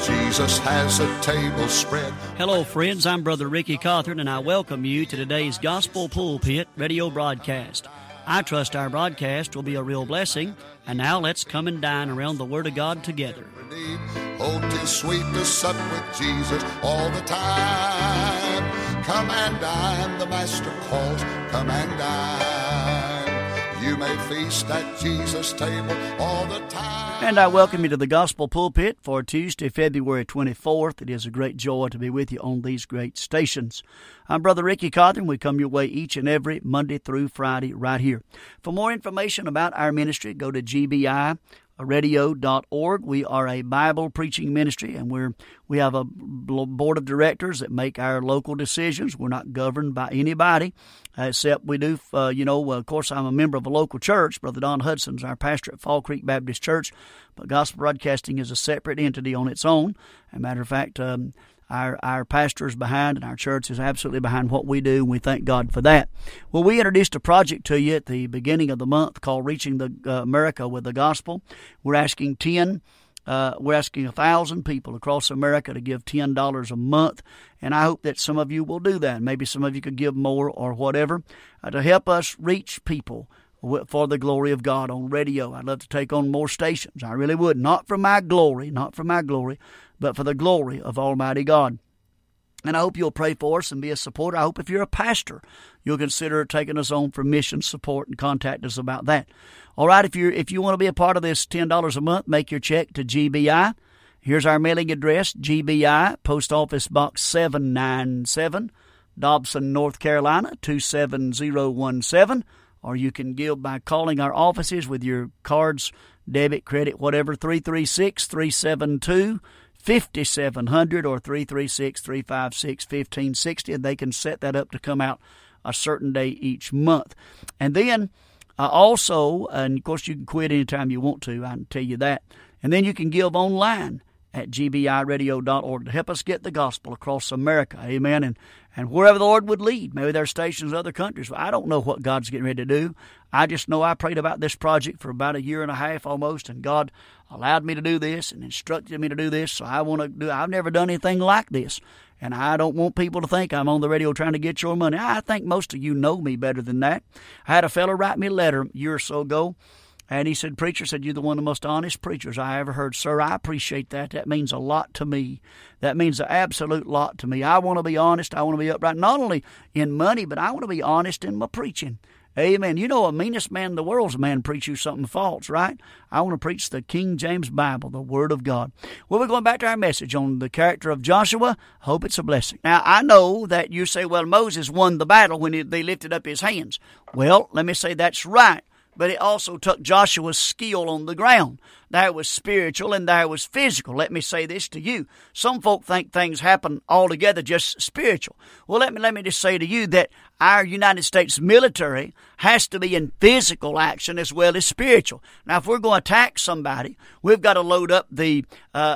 Jesus has a table spread. Hello, friends. I'm Brother Ricky Cawthorn, and I welcome you to today's Gospel Pulpit radio broadcast. I trust our broadcast will be a real blessing. And now let's come and dine around the Word of God together. Oh, 'tis sweet to sup with Jesus all the time. Come and dine, the Master calls. Come and dine. You may feast at Jesus' table all the time. And I welcome you to the Gospel Pulpit for Tuesday, February 24th. It is a great joy to be with you on these great stations. I'm Brother Ricky Cawthorn. We come your way each and every Monday through Friday right here. For more information about our ministry, go to gbiradio.org. We are a Bible preaching ministry, and we have a board of directors that make our local decisions. We're not governed by anybody, except we do, of course, I'm a member of a local church. Brother Don Hudson's our pastor at Fall Creek Baptist Church, but Gospel Broadcasting is a separate entity on its own. As a matter of fact, our pastor is behind, and our church is absolutely behind what we do, and we thank God for that. Well, we introduced a project to you at the beginning of the month called Reaching America with the Gospel. We're asking 1,000 people across America to give $10 a month, and I hope that some of you will do that. Maybe some of you could give more or whatever to help us reach people for the glory of God on radio. I'd love to take on more stations. I really would. Not for my glory, but for the glory of Almighty God. And I hope you'll pray for us and be a supporter. I hope if you're a pastor, you'll consider taking us on for mission support and contact us about that. All right, if you want to be a part of this $10 a month, make your check to GBI. Here's our mailing address, GBI, Post Office Box 797, Dobson, North Carolina, 27017. Or you can give by calling our offices with your cards, debit, credit, whatever, 336-372-5700 or 336-356-1560, and they can set that up to come out a certain day each month. And then also, and of course you can quit anytime you want to, I can tell you that. And then you can give online at gbiradio.org to help us get the gospel across America. Amen. And wherever the Lord would lead. Maybe there are stations in other countries. I don't know what God's getting ready to do. I just know I prayed about this project for about a year and a half almost, and God allowed me to do this and instructed me to do this. So I've never done anything like this. And I don't want people to think I'm on the radio trying to get your money. I think most of you know me better than that. I had a fellow write me a letter a year or so ago. And he said, "Preacher," said, "you're the one of the most honest preachers I ever heard." Sir, I appreciate that. That means a lot to me. That means an absolute lot to me. I want to be honest. I want to be upright, not only in money, but I want to be honest in my preaching. Amen. You know, the meanest man in the world's a man preach you something false, right? I want to preach the King James Bible, the Word of God. Well, we're going back to our message on the character of Joshua. Hope it's a blessing. Now, I know that you say, well, Moses won the battle when they lifted up his hands. Well, let me say that's right. But it also took Joshua's skill on the ground. There was spiritual and there was physical. Let me say this to you. Some folk think things happen altogether just spiritual. Well, let me just say to you that our United States military has to be in physical action as well as spiritual. Now, if we're going to attack somebody, we've got to load up the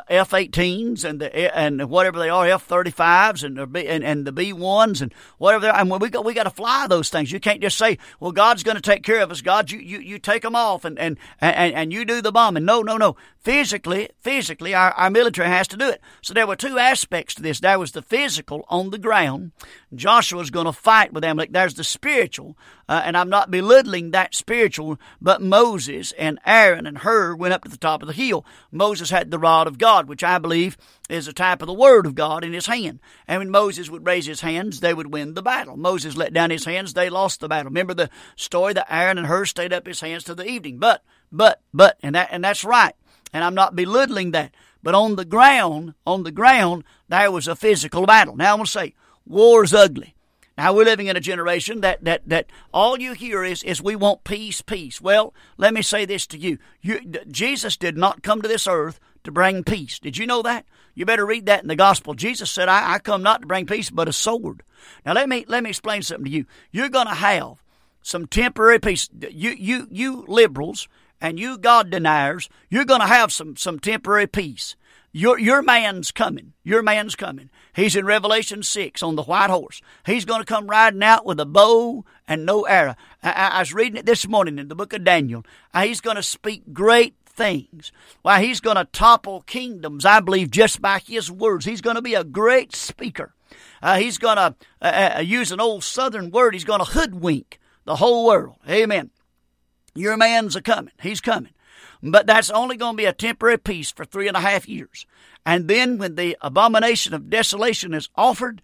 F-18s and whatever they are, F-35s and the B-1s and whatever they are. And we got to fly those things. You can't just say, "Well, God's going to take care of us." God, you take them off and you do the bombing. No. Physically, our military has to do it. So there were two aspects to this. There was the physical on the ground. Joshua's going to fight with Amalek. There's the spiritual, and I'm not belittling that spiritual, but Moses and Aaron and Hur went up to the top of the hill. Moses had the rod of God, which I believe is a type of the Word of God in his hand. And when Moses would raise his hands, they would win the battle. Moses let down his hands, they lost the battle. Remember the story that Aaron and Hur stayed up his hands till the evening. But, and that's right. And I'm not belittling that. But on the ground, there was a physical battle. Now I'm going to say, war's ugly. Now we're living in a generation that all you hear is we want peace. Well, let me say this to you. Jesus did not come to this earth to bring peace. Did you know that? You better read that in the gospel. Jesus said, I come not to bring peace, but a sword. Now let me explain something to you. You're going to have some temporary peace. You liberals and you God deniers, you're going to have some temporary peace. Your man's coming. Your man's coming. He's in Revelation 6 on the white horse. He's going to come riding out with a bow and no arrow. I was reading it this morning in the book of Daniel. He's going to speak great things. Why, he's going to topple kingdoms, I believe, just by his words. He's going to be a great speaker. He's going to use an old southern word. He's going to hoodwink the whole world. Amen. Your man's a-coming. He's coming. But that's only going to be a temporary peace for 3.5 years. And then when the abomination of desolation is offered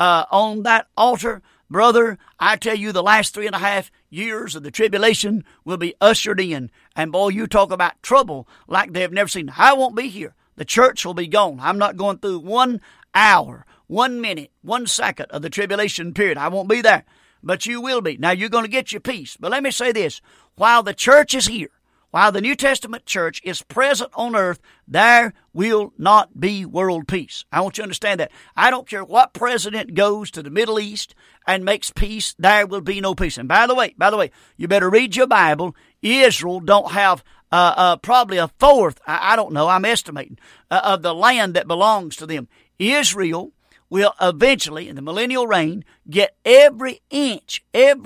on that altar, brother, I tell you, the last 3.5 years of the tribulation will be ushered in. And boy, you talk about trouble like they've never seen. I won't be here. The church will be gone. I'm not going through 1 hour, 1 minute, 1 second of the tribulation period. I won't be there. But you will be. Now, you're going to get your peace. But let me say this. While the church is here, while the New Testament church is present on earth, there will not be world peace. I want you to understand that. I don't care what president goes to the Middle East and makes peace, there will be no peace. And by the way, you better read your Bible. Israel don't have probably a fourth, I don't know, I'm estimating, of the land that belongs to them. Israel will eventually, in the millennial reign, get every inch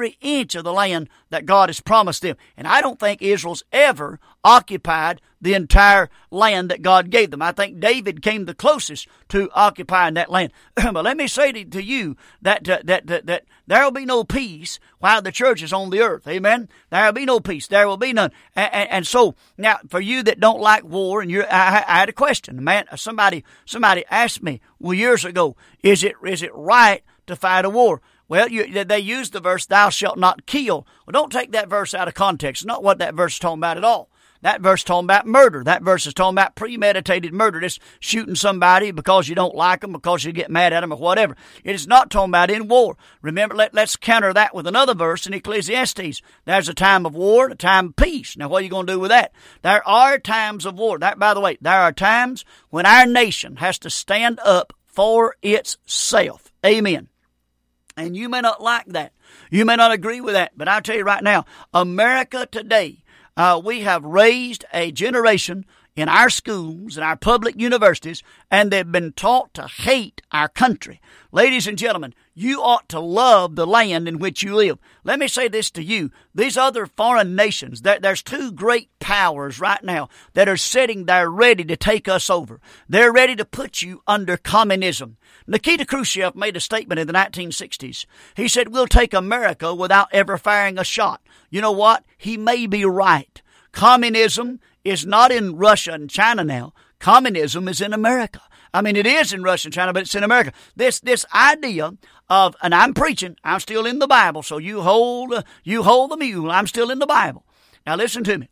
of the land that God has promised them. And I don't think Israel's ever occupied the entire land that God gave them. I think David came the closest to occupying that land. But let me say to you that there will be no peace while the church is on the earth. Amen? There will be no peace. There will be none. And so, now, for you that don't like war, and I had a question. Man, somebody asked me, well, years ago, is it right to fight a war? Well, they use the verse, thou shalt not kill. Well, don't take that verse out of context. It's not what that verse is talking about at all. That verse is talking about murder. That verse is talking about premeditated murder. Just shooting somebody because you don't like them, because you get mad at them or whatever. It is not talking about in war. Remember, let's counter that with another verse in Ecclesiastes. There's a time of war and a time of peace. Now, what are you going to do with that? There are times of war. By the way, there are times when our nation has to stand up for itself. Amen. And you may not like that. You may not agree with that. But I'll tell you right now, America today, we have raised a generation in our schools and our public universities, and they've been taught to hate our country. Ladies and gentlemen, you ought to love the land in which you live. Let me say this to you. These other foreign nations, there's two great powers right now that are sitting there ready to take us over. They're ready to put you under communism. Nikita Khrushchev made a statement in the 1960s. He said, we'll take America without ever firing a shot. You know what? He may be right. Communism is not in Russia and China now. Communism is in America. I mean, it is in Russia and China, but it's in America. This idea of, and I'm preaching, I'm still in the Bible, so you hold the mule, I'm still in the Bible. Now listen to me.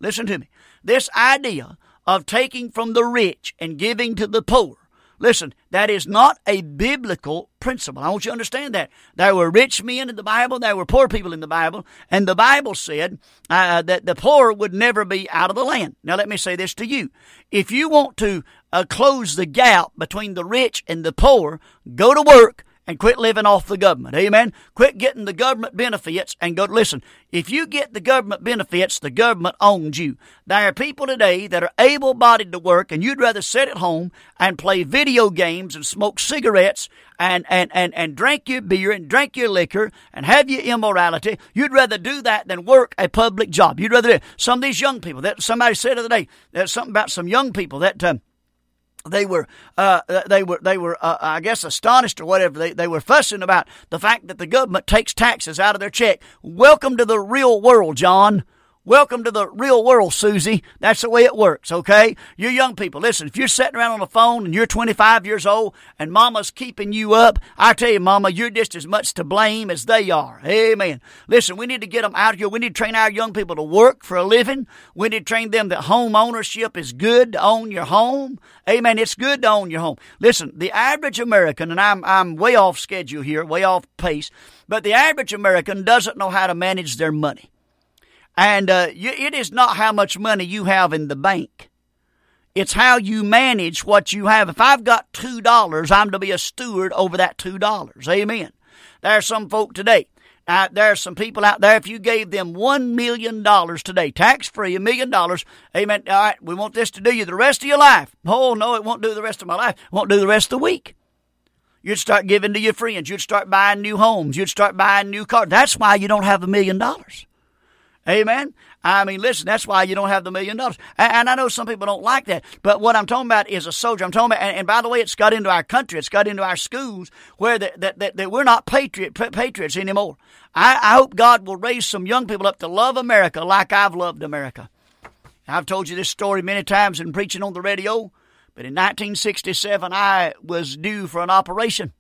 This idea of taking from the rich and giving to the poor, listen, that is not a biblical principle. I want you to understand that. There were rich men in the Bible. There were poor people in the Bible. And the Bible said that the poor would never be out of the land. Now, let me say this to you. If you want to close the gap between the rich and the poor, go to work and quit living off the government. Amen? Quit getting the government benefits and go. Listen, if you get the government benefits, the government owns you. There are people today that are able-bodied to work, and you'd rather sit at home and play video games and smoke cigarettes and drink your beer and drink your liquor and have your immorality. You'd rather do that than work a public job. You'd rather do it. Some of these young people, that somebody said the other day, there's something about some young people that they were, I guess, astonished or whatever. They were fussing about the fact that the government takes taxes out of their check. Welcome to the real world, John. Welcome to the real world, Susie. That's the way it works, okay? You young people, listen, if you're sitting around on the phone and you're 25 years old and mama's keeping you up, I tell you, mama, you're just as much to blame as they are. Amen. Listen, we need to get them out here. We need to train our young people to work for a living. We need to train them that home ownership is good to own your home. Amen. It's good to own your home. Listen, the average American, and I'm way off schedule here, way off pace, but the average American doesn't know how to manage their money. And it is not how much money you have in the bank. It's how you manage what you have. If I've got $2, I'm to be a steward over that $2. Amen. There are some folk today. There are some people out there, if you gave them $1 million today, tax-free, $1 million, amen, all right, we want this to do you the rest of your life. Oh, no, it won't do the rest of my life. It won't do the rest of the week. You'd start giving to your friends. You'd start buying new homes. You'd start buying new cars. That's why you don't have $1 million. Amen. I mean, listen, that's why you don't have the $1 million. And I know some people don't like that, but what I'm talking about is a soldier. I'm talking about, and by the way, it's got into our country, it's got into our schools where that we're not patriots anymore. I hope God will raise some young people up to love America like I've loved America. I've told you this story many times in preaching on the radio, but in 1967, I was due for an operation.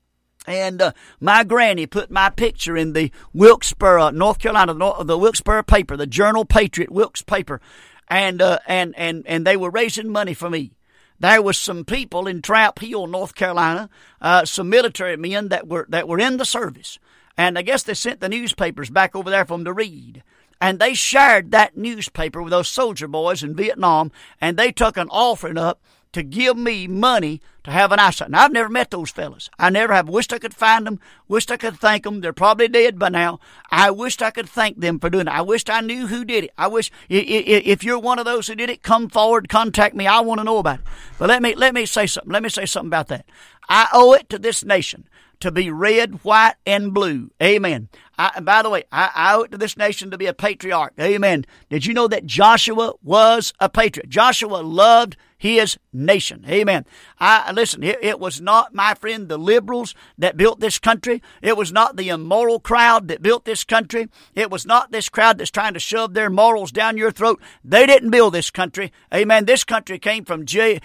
And my granny put my picture in the Wilkesboro, North Carolina, the Wilkesboro paper, the Journal Patriot, Wilkes paper, and they were raising money for me. There was some people in Trap Hill, North Carolina, some military men that were in the service, and I guess they sent the newspapers back over there for them to read. And they shared that newspaper with those soldier boys in Vietnam, and they took an offering up to give me money to have an eyesight. Now, I've never met those fellas. I never have. Wished I could find them. Wished I could thank them. They're probably dead by now. I wished I could thank them for doing it. I wished I knew who did it. I wish, if you're one of those who did it, come forward, contact me. I want to know about it. But let me say something. Let me say something about that. I owe it to this nation to be red, white, and blue. Amen. By the way, I owe it to this nation to be a patriarch. Amen. Did you know that Joshua was a patriot? Joshua loved his nation. Amen. Listen, it was not, my friend, the liberals that built this country. It was not the immoral crowd that built this country. It was not this crowd that's trying to shove their morals down your throat. They didn't build this country. Amen. This country came from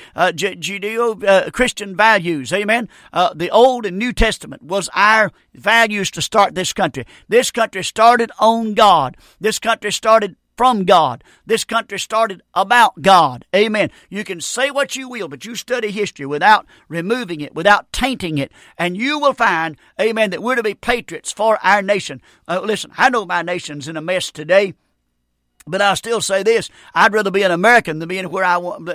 Judeo-Christian values. Amen. The Old and New Testament was our values to start this country. This country started on God. This country started from God. This country started about God. Amen. You can say what you will, but you study history without removing it, without tainting it, and you will find, amen, that we're to be patriots for our nation. Listen, I know my nation's in a mess today, but I'll still say this: I'd rather be an American than be anywhere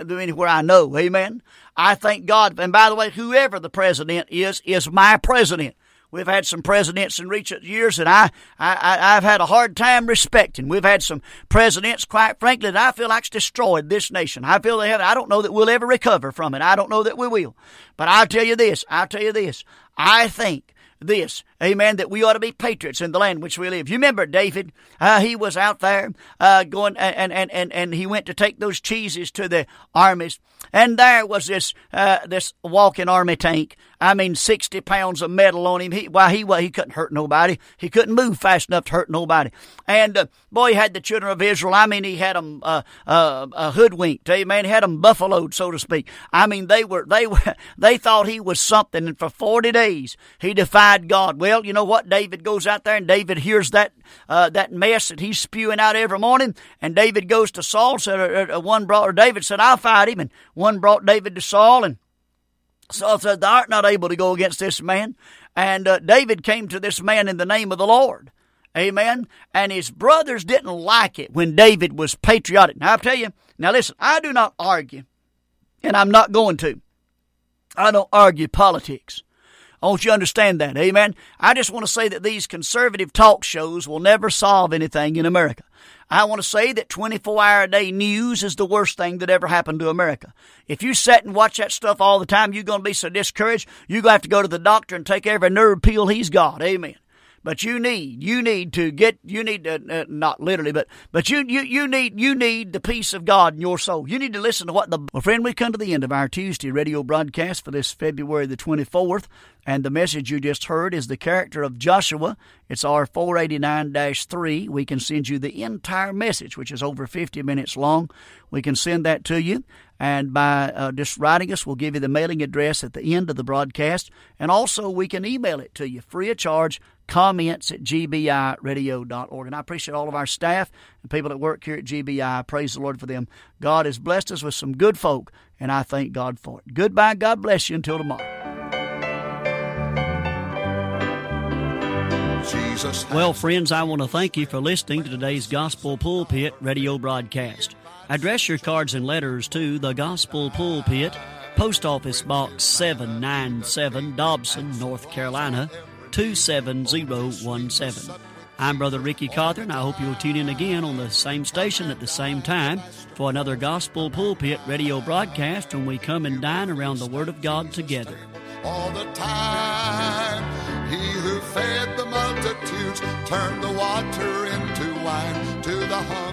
I know. Amen. I thank God. And by the way, whoever the president is my president. We've had some presidents in recent years that I've had a hard time respecting. We've had some presidents, quite frankly, that I feel like's destroyed this nation. I feel they have. I don't know that we'll ever recover from it. I don't know that we will. But I'll tell you this. I think this, amen, that we ought to be patriots in the land which we live. You remember David? He was out there going, and he went to take those cheeses to the armies. And there was this walking army tank. I mean, 60 pounds of metal on him. He couldn't hurt nobody. He couldn't move fast enough to hurt nobody. And boy, he had the children of Israel. I mean, he had them hoodwinked. Amen. He had them buffaloed, so to speak. I mean, they thought he was something. And for 40 days, he defied God. Well, you know what? David goes out there, and David hears that mess that he's spewing out every morning. And David goes to Saul. David said, "I'll fight him." And one brought David to Saul, and Saul said, "Thou art not able to go against this man." And David came to this man in the name of the Lord. Amen. And his brothers didn't like it when David was patriotic. Now, I'll tell you, now listen, I do not argue, and I'm not going to. I don't argue politics. I want you to understand that. Amen. I just want to say that these conservative talk shows will never solve anything in America. I want to say that 24-hour-a-day news is the worst thing that ever happened to America. If you sit and watch that stuff all the time, you're going to be so discouraged, you're going to have to go to the doctor and take every nerve pill he's got. Amen. But you need to, not literally, but you need the peace of God in your soul. You need to listen to well, friend, we come to the end of our Tuesday radio broadcast for this February the 24th, and the message you just heard is the character of Joshua. It's our 489-3. We can send you the entire message, which is over 50 minutes long. We can send that to you. And by just writing us, we'll give you the mailing address at the end of the broadcast. And also, we can email it to you free of charge, comments@gbiradio.org. And I appreciate all of our staff and people that work here at GBI. Praise the Lord for them. God has blessed us with some good folk, and I thank God for it. Goodbye. God bless you until tomorrow. Well, friends, I want to thank you for listening to today's Gospel Pulpit radio broadcast. Address your cards and letters to the Gospel Pulpit, Post Office Box 797, Dobson, North Carolina, 27017. I'm Brother Ricky Cawthorn. I hope you'll tune in again on the same station at the same time for another Gospel Pulpit radio broadcast when we come and dine around the Word of God together. All the time, he who fed the multitudes turned the water into wine to the heart.